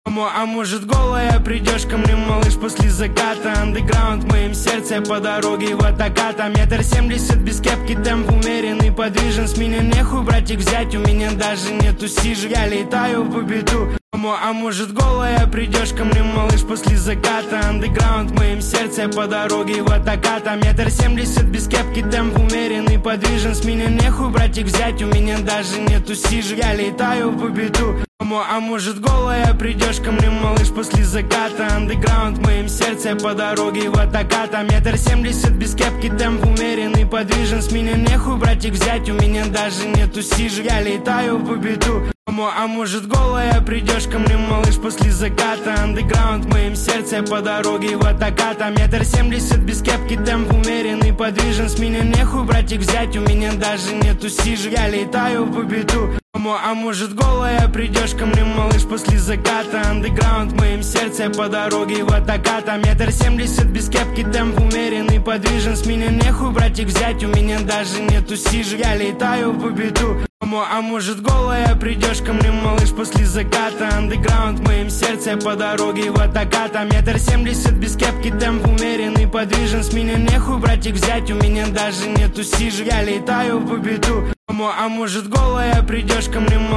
А может голая придешь ко мне, малыш, после заката. Андеграунд в моем сердце по дороге в атаката. 1,70 м без кепки, темп умеренный, подвижен. С меня нехуй, братик, взять, у меня даже нету сижек. Я летаю по биту. А может голая придешь ко мне, малыш, после заката. Андеграунд в моем сердце по дороге в атаката. 1,70 м без кепки, темп умеренный, подвижен. С меня нехуй, братик, взять, у меня даже нету сижек. Я летаю по биту. А может голая придешь ко мне, малыш, после заката. Андеграунд в моем сердце по дороге в атаката. 1,70 м без кепки, темп умеренный, подвижен. С меня нехуй, братик, взять, у меня даже нету сижек. Я летаю по биту. А может голая придешь ко мне, малыш, после заката. Андеграунд в моем сердце по дороге в атаката. 1,70 м без кепки, темп умеренный, подвижен. С меня нехуй, братик, взять, у меня даже нету сижек. Я летаю по биту. А может голая придешь ко мне, малыш, после заката. Андеграунд в моем сердце по дороге в атаката. 1,70 м без кепки, темп умеренный, подвижен. С меня нехуй, братик, взять, у меня даже нету сижек. Я летаю по биту. А может голая придешь ко мне, малыш, после заката. Андеграунд в моем сердце по дороге в атаката. 1,70 м без кепки, темп умеренный, подвижен. С меня нехуй, братик, взять, у меня даже нету сижек. Я летаю по биту. А может голая придешь ко мне, малыш.